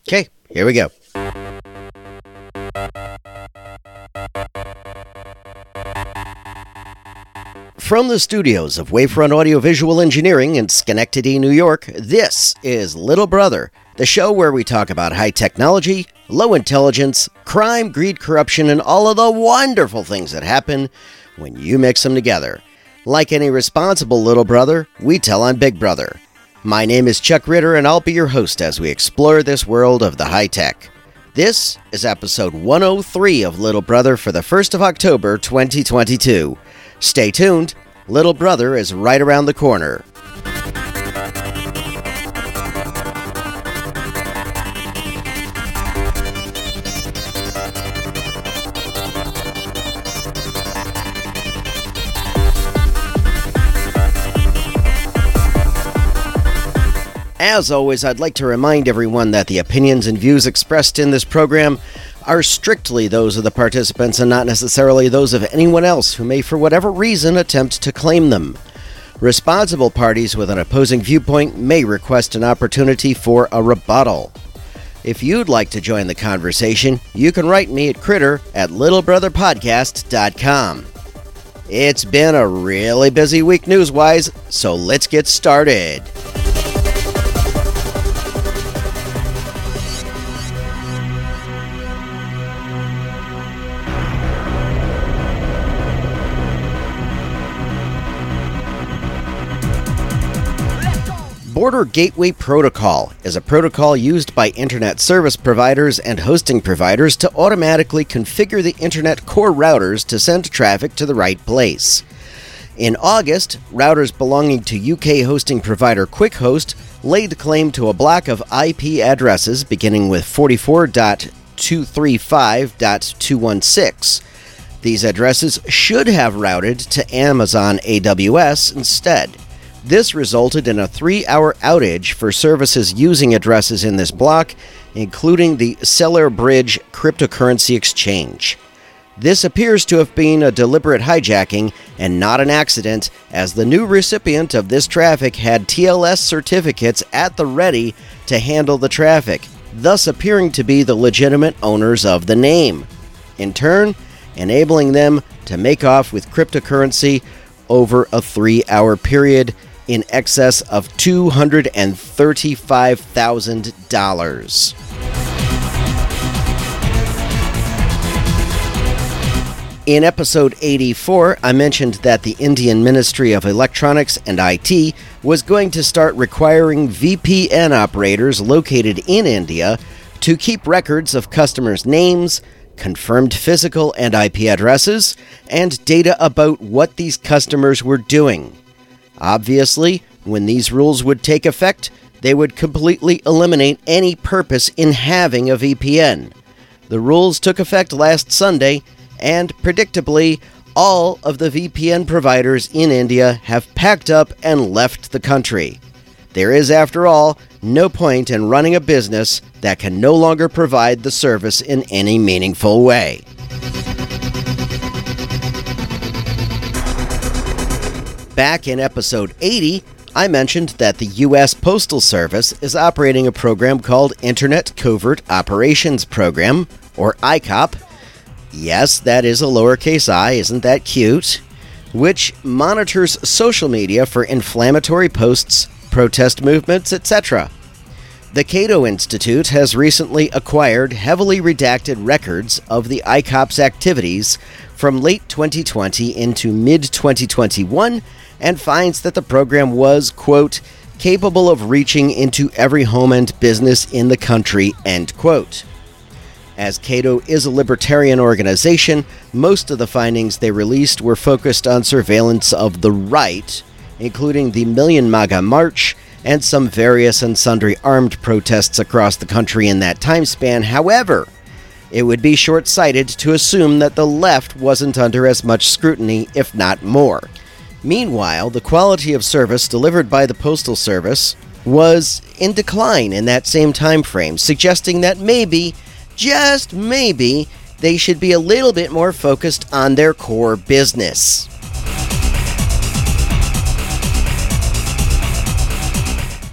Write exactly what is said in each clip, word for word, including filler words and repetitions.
Okay, here we go. From the studios of Wavefront Audiovisual Engineering in Schenectady, New York, this is Little Brother, the show where we talk about high technology, low intelligence, crime, greed, corruption, and all of the wonderful things that happen when you mix them together. Like any responsible little brother, we tell on Big Brother. My name is Chuck Ritter, and I'll be your host as we explore this world of the high-tech. This is episode one oh three of Little Brother for the first of October, twenty twenty-two. Stay tuned, Little Brother is right around the corner. As always, I'd like to remind everyone that the opinions and views expressed in this program are strictly those of the participants and not necessarily those of anyone else who may, for whatever reason, attempt to claim them. Responsible parties with an opposing viewpoint may request an opportunity for a rebuttal. If you'd like to join the conversation, you can write me at critter at little brother podcast dot com. It's been a really busy week news-wise, so let's get started. Border Gateway Protocol is a protocol used by internet service providers and hosting providers to automatically configure the internet core routers to send traffic to the right place. In August, routers belonging to U K hosting provider QuickHost laid claim to a block of I P addresses beginning with forty-four dot two thirty-five dot two sixteen. These addresses should have routed to Amazon A W S instead. This resulted in a three-hour outage for services using addresses in this block, including the Stellar Bridge cryptocurrency exchange. This appears to have been a deliberate hijacking and not an accident, as the new recipient of this traffic had T L S certificates at the ready to handle the traffic, thus appearing to be the legitimate owners of the name, in turn enabling them to make off with cryptocurrency over a three-hour period in excess of two hundred thirty-five thousand dollars. In episode eighty-four, I mentioned that the Indian Ministry of Electronics and I T was going to start requiring V P N operators located in India to keep records of customers' names, confirmed physical and I P addresses, and data about what these customers were doing. Obviously, when these rules would take effect, they would completely eliminate any purpose in having a V P N. The rules took effect last Sunday, and predictably, all of the V P N providers in India have packed up and left the country. There is, after all, no point in running a business that can no longer provide the service in any meaningful way. Back in episode eighty, I mentioned that the U S Postal Service is operating a program called Internet Covert Operations Program, or I COP. Yes, that is a lowercase I, isn't that cute? Which monitors social media for inflammatory posts, protest movements, et cetera. The Cato Institute has recently acquired heavily redacted records of the I COP's activities from late twenty twenty into mid twenty twenty-one and finds that the program was, quote, capable of reaching into every home and business in the country, end quote. As Cato is a libertarian organization, most of the findings they released were focused on surveillance of the right, including the Million MAGA March and some various and sundry armed protests across the country in that time span. However, it would be short-sighted to assume that the left wasn't under as much scrutiny, if not more. Meanwhile, the quality of service delivered by the Postal Service was in decline in that same time frame, suggesting that maybe, just maybe, they should be a little bit more focused on their core business.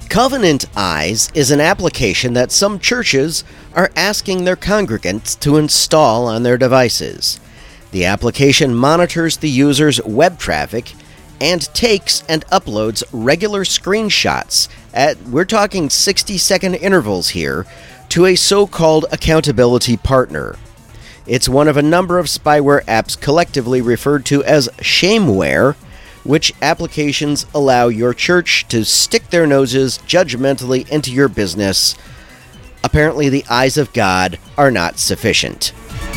Covenant Eyes is an application that some churches are asking their congregants to install on their devices. The application monitors the user's web traffic and takes and uploads regular screenshots at, we're talking sixty second intervals here, to a so-called accountability partner. It's one of a number of spyware apps collectively referred to as shameware, which applications allow your church to stick their noses judgmentally into your business. Apparently, the eyes of God are not sufficient.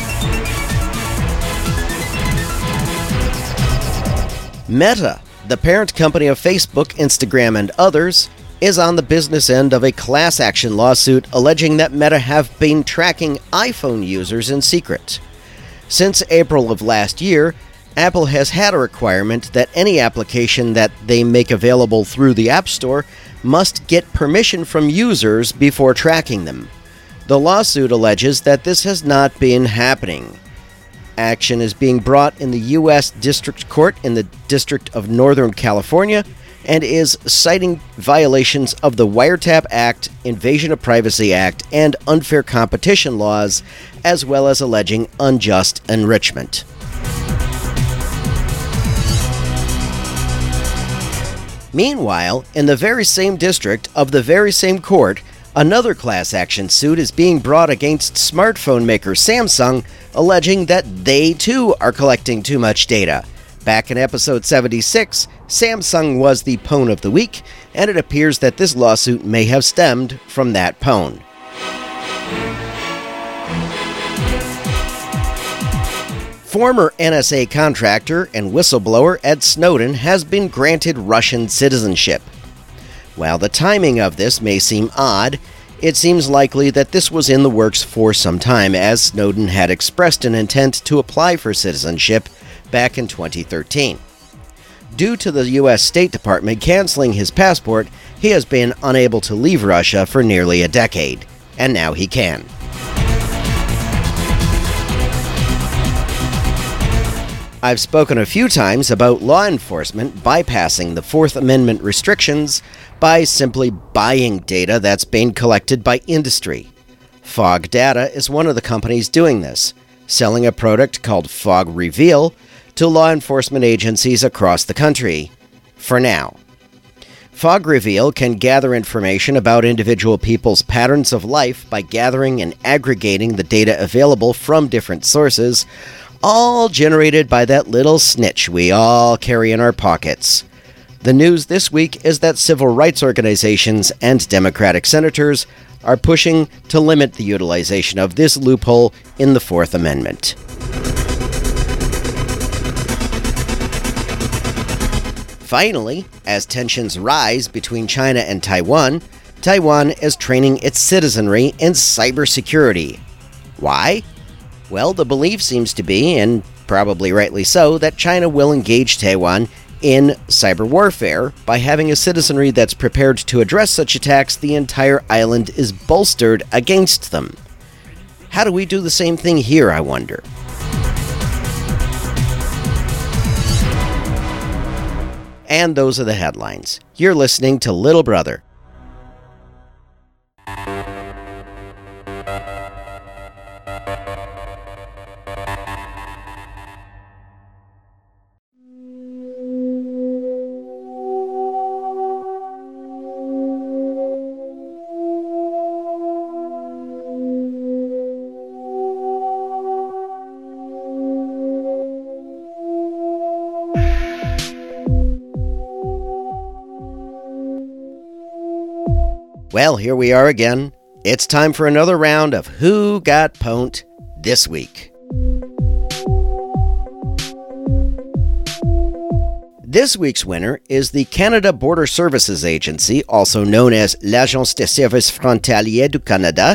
Meta, the parent company of Facebook, Instagram, and others, is on the business end of a class action lawsuit alleging that Meta have been tracking iPhone users in secret. Since April of last year, Apple has had a requirement that any application that they make available through the App Store must get permission from users before tracking them. The lawsuit alleges that this has not been happening. Action is being brought in the U S District Court in the District of Northern California and is citing violations of the Wiretap Act, Invasion of Privacy Act, and unfair competition laws, as well as alleging unjust enrichment. Meanwhile, in the very same district of the very same court, another class action suit is being brought against smartphone maker Samsung, alleging that they too are collecting too much data. Back in episode seventy-six, Samsung was the pwn of the week, and it appears that this lawsuit may have stemmed from that pwn. Former N S A contractor and whistleblower Ed Snowden has been granted Russian citizenship. While the timing of this may seem odd, it seems likely that this was in the works for some time, as Snowden had expressed an intent to apply for citizenship back in twenty thirteen. Due to the U S State Department canceling his passport, he has been unable to leave Russia for nearly a decade, and now he can. I've spoken a few times about law enforcement bypassing the Fourth Amendment restrictions by simply buying data that's being collected by industry. Fog Data is one of the companies doing this, selling a product called Fog Reveal to law enforcement agencies across the country, for now. Fog Reveal can gather information about individual people's patterns of life by gathering and aggregating the data available from different sources, all generated by that little snitch we all carry in our pockets. The news this week is that civil rights organizations and Democratic senators are pushing to limit the utilization of this loophole in the Fourth Amendment. Finally, as tensions rise between China and Taiwan, Taiwan is training its citizenry in cybersecurity. Why? Well, the belief seems to be, and probably rightly so, that China will engage Taiwan in cyber warfare. By having a citizenry that's prepared to address such attacks, the entire island is bolstered against them. How do we do the same thing here, I wonder? And those are the headlines. You're listening to Little Brother. Well, here we are again. It's time for another round of Who Got Pwned this week. This week's winner is the Canada Border Services Agency, also known as l'Agence des Services Frontaliers du Canada.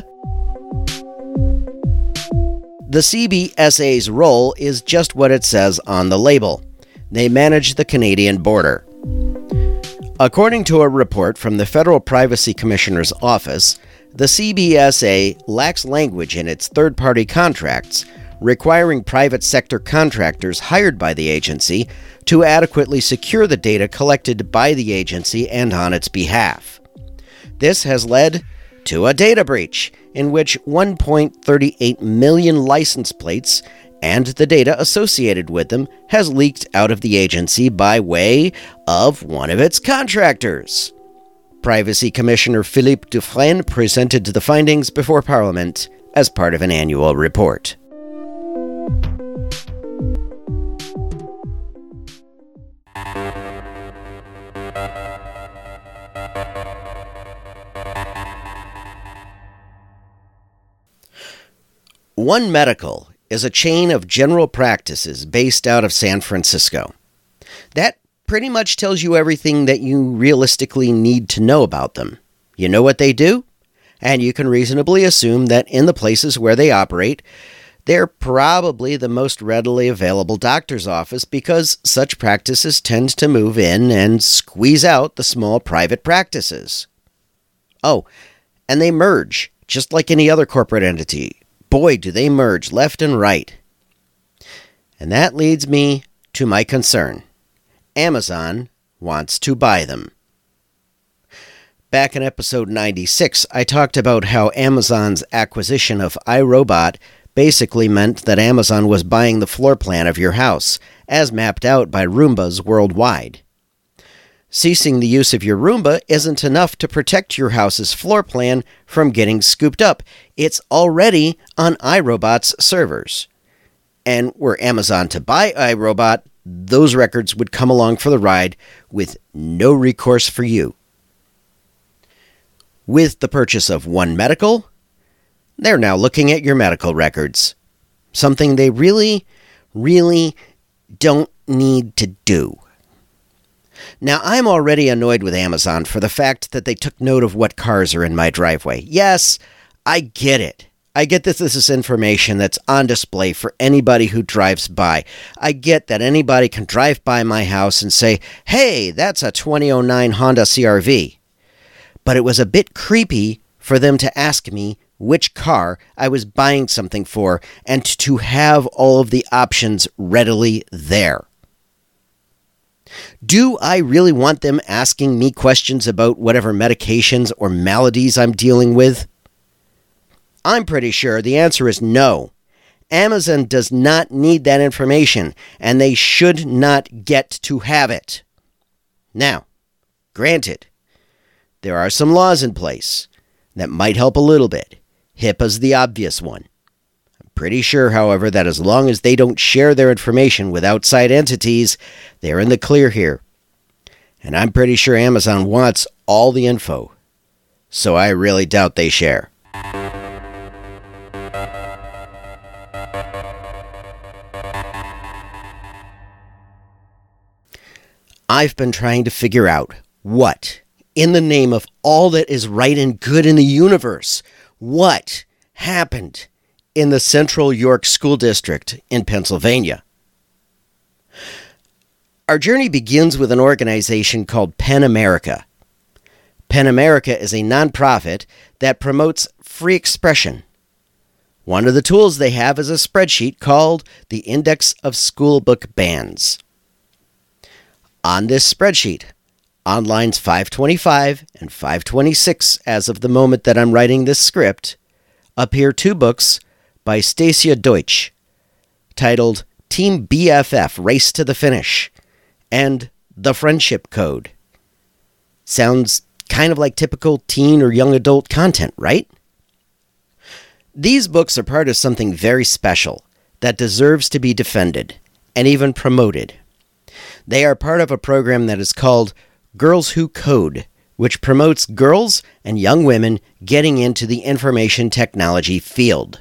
The C B S A's role is just what it says on the label. They manage the Canadian border. According to a report from the Federal Privacy Commissioner's Office, the C B S A lacks language in its third-party contracts, requiring private sector contractors hired by the agency to adequately secure the data collected by the agency and on its behalf. This has led to a data breach in which one point three eight million license plates and the data associated with them has leaked out of the agency by way of one of its contractors. Privacy Commissioner Philippe Dufresne presented the findings before Parliament as part of an annual report. One Medical is a chain of general practices based out of San Francisco. That pretty much tells you everything that you realistically need to know about them. You know what they do, and you can reasonably assume that in the places where they operate, they're probably the most readily available doctor's office because such practices tend to move in and squeeze out the small private practices. Oh, and they merge, just like any other corporate entity. Boy, do they merge left and right. And that leads me to my concern. Amazon wants to buy them. Back in episode ninety-six, I talked about how Amazon's acquisition of iRobot basically meant that Amazon was buying the floor plan of your house, as mapped out by Roombas worldwide. Ceasing the use of your Roomba isn't enough to protect your house's floor plan from getting scooped up. It's already on iRobot's servers. And were Amazon to buy iRobot, those records would come along for the ride with no recourse for you. With the purchase of One Medical, they're now looking at your medical records. Something they really, really don't need to do. Now, I'm already annoyed with Amazon for the fact that they took note of what cars are in my driveway. Yes, I get it. I get that this is information that's on display for anybody who drives by. I get that anybody can drive by my house and say, hey, that's a twenty oh nine Honda C R V. But it was a bit creepy for them to ask me which car I was buying something for and to have all of the options readily there. Do I really want them asking me questions about whatever medications or maladies I'm dealing with? I'm pretty sure the answer is no. Amazon does not need that information, and they should not get to have it. Now, granted, there are some laws in place that might help a little bit. HIPAA's the obvious one. I'm pretty sure, however, that as long as they don't share their information with outside entities, they're in the clear here. And I'm pretty sure Amazon wants all the info. So I really doubt they share. I've been trying to figure out what, in the name of all that is right and good in the universe, what happened in the Central York School District in Pennsylvania. Our journey begins with an organization called PEN America. PEN America is a nonprofit that promotes free expression. One of the tools they have is a spreadsheet called the Index of Schoolbook Bans. On this spreadsheet, on lines five twenty-five and five twenty-six as of the moment that I'm writing this script, appear two books by Stacia Deutsch, titled Team B F F Race to the Finish and The Friendship Code. Sounds kind of like typical teen or young adult content, right? These books are part of something very special that deserves to be defended and even promoted. They are part of a program that is called Girls Who Code, which promotes girls and young women getting into the information technology field.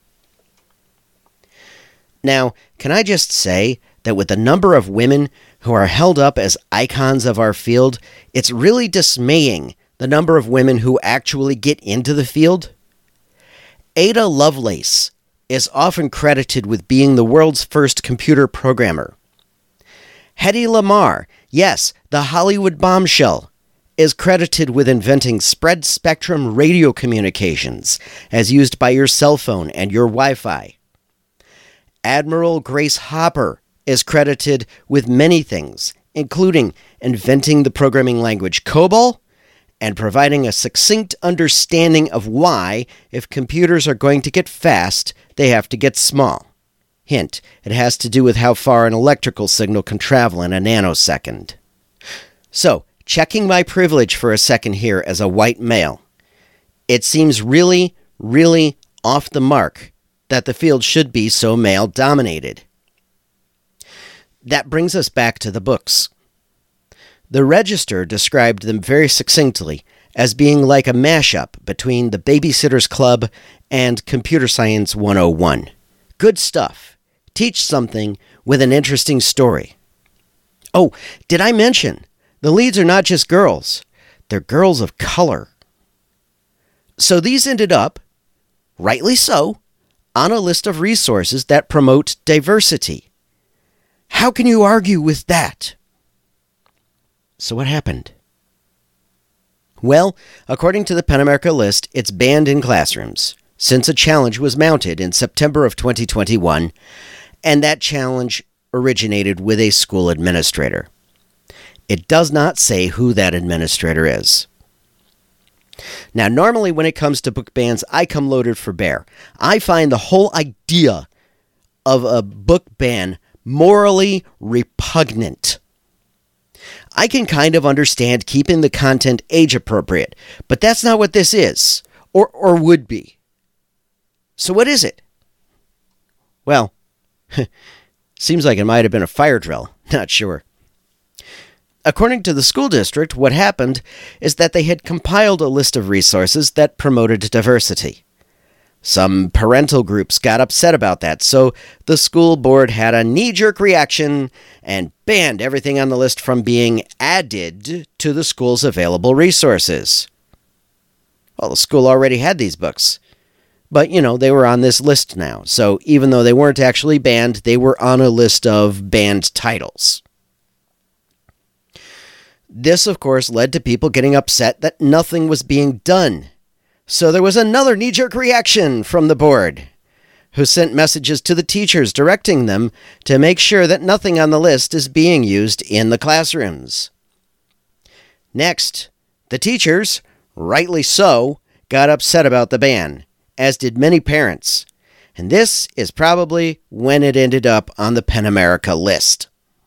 Now, can I just say that with the number of women who are held up as icons of our field, it's really dismaying the number of women who actually get into the field? Ada Lovelace is often credited with being the world's first computer programmer. Hedy Lamarr, yes, the Hollywood bombshell, is credited with inventing spread-spectrum radio communications as used by your cell phone and your Wi-Fi. Admiral Grace Hopper is credited with many things, including inventing the programming language COBOL and providing a succinct understanding of why, if computers are going to get fast, they have to get small. Hint, it has to do with how far an electrical signal can travel in a nanosecond. So, checking my privilege for a second here as a white male, it seems really, really off the mark that the field should be so male-dominated. That brings us back to the books. The Register described them very succinctly as being like a mashup between the Babysitter's Club and Computer Science one oh one. Good stuff. Teach something with an interesting story. Oh, did I mention, the leads are not just girls. They're girls of color. So these ended up, rightly so, on a list of resources that promote diversity. How can you argue with that? So what happened? Well, according to the PEN America list, it's banned in classrooms, since a challenge was mounted in September of twenty twenty-one, and that challenge originated with a school administrator. It does not say who that administrator is. Now, normally when it comes to book bans, I come loaded for bear. I find the whole idea of a book ban morally repugnant. I can kind of understand keeping the content age appropriate, but that's not what this is, or or would be. So what is it? Well, seems like it might have been a fire drill, not sure. According to the school district, what happened is that they had compiled a list of resources that promoted diversity. Some parental groups got upset about that, so the school board had a knee-jerk reaction and banned everything on the list from being added to the school's available resources. Well, the school already had these books, but, you know, they were on this list now, so even though they weren't actually banned, they were on a list of banned titles. This, of course, led to people getting upset that nothing was being done. So there was another knee-jerk reaction from the board, who sent messages to the teachers directing them to make sure that nothing on the list is being used in the classrooms. Next, the teachers, rightly so, got upset about the ban, as did many parents. And this is probably when it ended up on the PEN America list.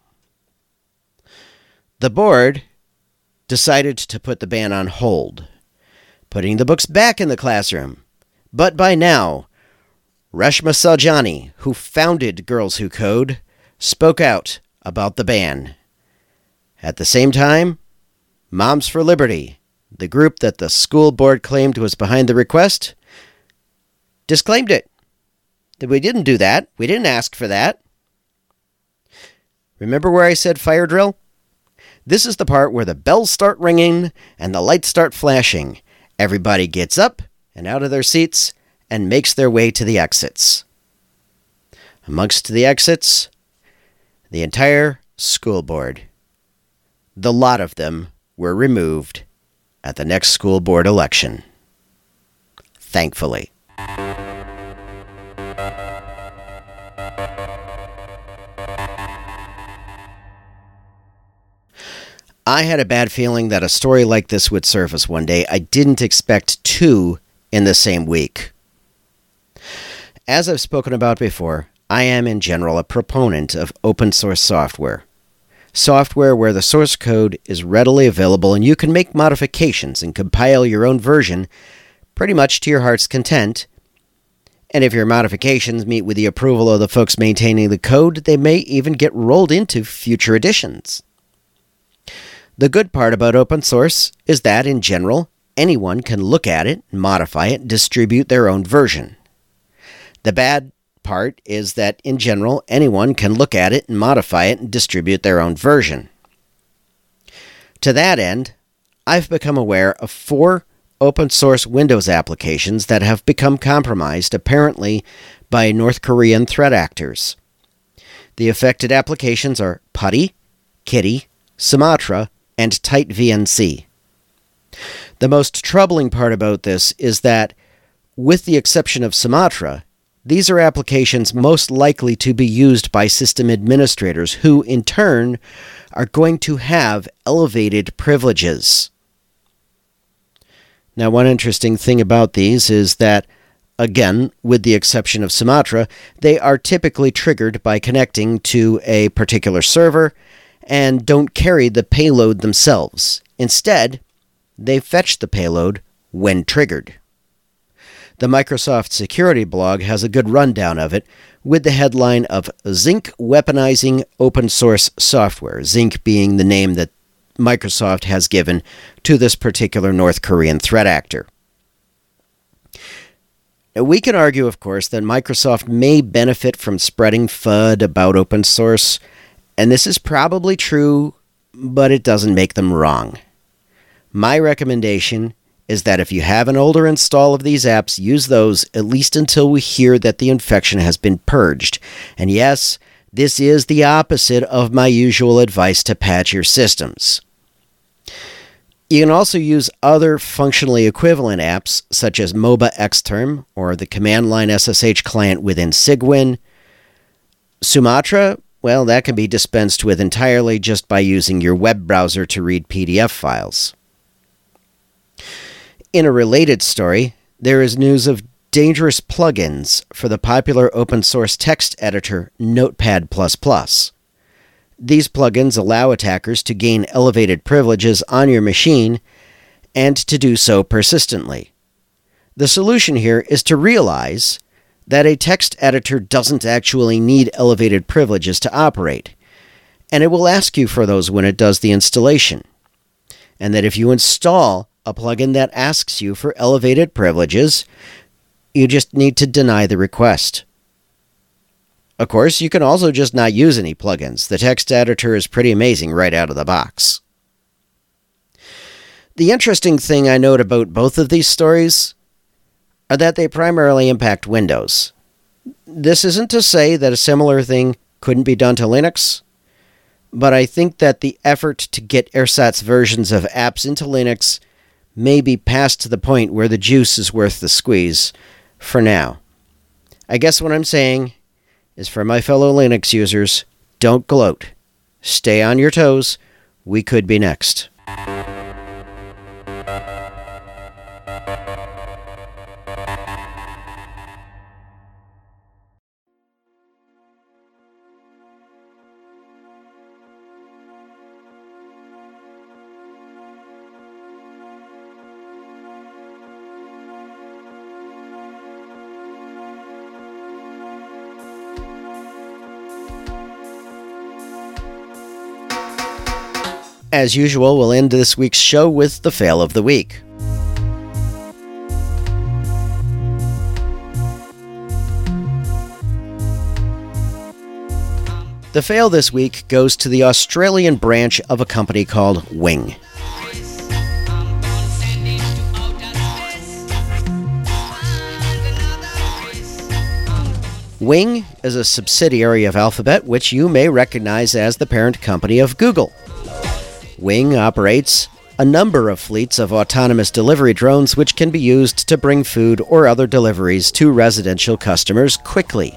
The board decided to put the ban on hold, putting the books back in the classroom. But by now, Reshma Saujani, who founded Girls Who Code, spoke out about the ban. At the same time, Moms for Liberty, the group that the school board claimed was behind the request, disclaimed it. That we didn't do that. We didn't ask for that. Remember where I said fire drill? This is the part where the bells start ringing and the lights start flashing. Everybody gets up and out of their seats and makes their way to the exits. Amongst the exits, the entire school board. The lot of them were removed at the next school board election. Thankfully. I had a bad feeling that a story like this would surface one day. I didn't expect two in the same week. As I've spoken about before, I am in general a proponent of open source software. Software where the source code is readily available and you can make modifications and compile your own version pretty much to your heart's content. And if your modifications meet with the approval of the folks maintaining the code, they may even get rolled into future editions. The good part about open source is that, in general, anyone can look at it, modify it, and distribute their own version. The bad part is that, in general, anyone can look at it and modify it and distribute their own version. To that end, I've become aware of four open source Windows applications that have become compromised, apparently by North Korean threat actors. The affected applications are Putty, Kitty, Sumatra, and TightVNC. The most troubling part about this is that, with the exception of Sumatra, these are applications most likely to be used by system administrators who, in turn, are going to have elevated privileges. Now, one interesting thing about these is that, again, with the exception of Sumatra, they are typically triggered by connecting to a particular server and don't carry the payload themselves. Instead, they fetch the payload when triggered. The Microsoft Security blog has a good rundown of it, with the headline of Zinc Weaponizing Open Source Software, Zinc being the name that Microsoft has given to this particular North Korean threat actor. Now, we can argue, of course, that Microsoft may benefit from spreading F U D about open source, and this is probably true, but it doesn't make them wrong. My recommendation is that if you have an older install of these apps, use those at least until we hear that the infection has been purged. And yes, this is the opposite of my usual advice to patch your systems. You can also use other functionally equivalent apps, such as MobaXterm or the command line S S H client within Cygwin. Sumatra, well, that can be dispensed with entirely just by using your web browser to read P D F files. In a related story, there is news of dangerous plugins for the popular open-source text editor Notepad plus plus. These plugins allow attackers to gain elevated privileges on your machine and to do so persistently. The solution here is to realize that a text editor doesn't actually need elevated privileges to operate, and it will ask you for those when it does the installation, and that if you install a plugin that asks you for elevated privileges, you just need to deny the request. Of course, you can also just not use any plugins. The text editor is pretty amazing right out of the box. The interesting thing I note about both of these stories are that they primarily impact Windows. This isn't to say that a similar thing couldn't be done to Linux, but I think that the effort to get ersatz versions of apps into Linux may be past to the point where the juice is worth the squeeze for now. I guess what I'm saying is, for my fellow Linux users, don't gloat. Stay on your toes. We could be next. As usual, we'll end this week's show with the fail of the week. The fail this week goes to the Australian branch of a company called Wing. Wing is a subsidiary of Alphabet, which you may recognize as the parent company of Google. Wing operates a number of fleets of autonomous delivery drones which can be used to bring food or other deliveries to residential customers quickly.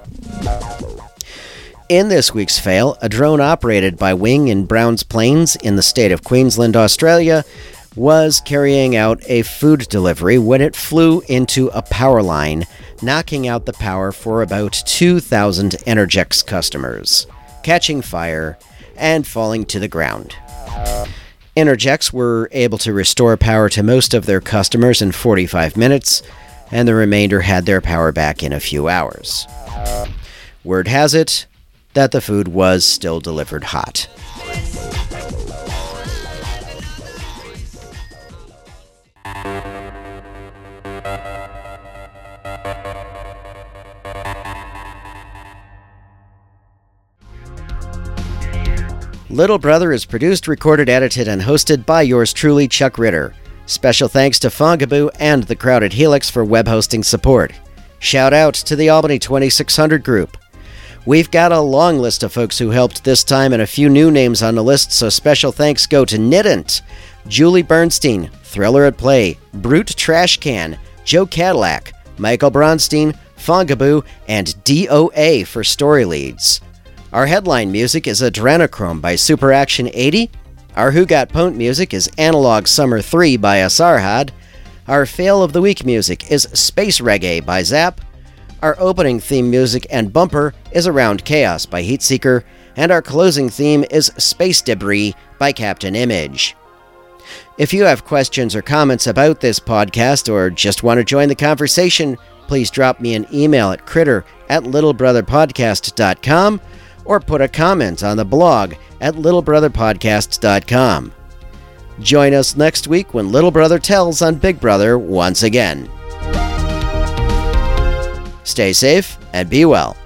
In this week's fail, a drone operated by Wing in Browns Plains in the state of Queensland, Australia, was carrying out a food delivery when it flew into a power line, knocking out the power for about two thousand Energex customers, catching fire, and falling to the ground. Energex were able to restore power to most of their customers in forty-five minutes, and the remainder had their power back in a few hours. Word has it that the food was still delivered hot. Little Brother is produced, recorded, edited, and hosted by yours truly, Chuck Ritter. Special thanks to Fongaboo and the Crowded Helix for web hosting support. Shout out to the Albany twenty-six hundred group. We've got a long list of folks who helped this time and a few new names on the list, so special thanks go to Nidant, Julie Bernstein, Thriller at Play, Brute Trashcan, Joe Cadillac, Michael Bronstein, Fongaboo, and D O A for story leads. Our headline music is Adrenochrome by Super Action eighty. Our Who Got Pwned music is Analog Summer three by Asarhad. Our Fail of the Week music is Space Reggae by Zap. Our opening theme music and bumper is Around Chaos by Heatseeker. And our closing theme is Space Debris by Captain Image. If you have questions or comments about this podcast or just want to join the conversation, please drop me an email at critter at littlebrotherpodcast dot com or put a comment on the blog at littlebrotherpodcast dot com. Join us next week when Little Brother tells on Big Brother once again. Stay safe and be well.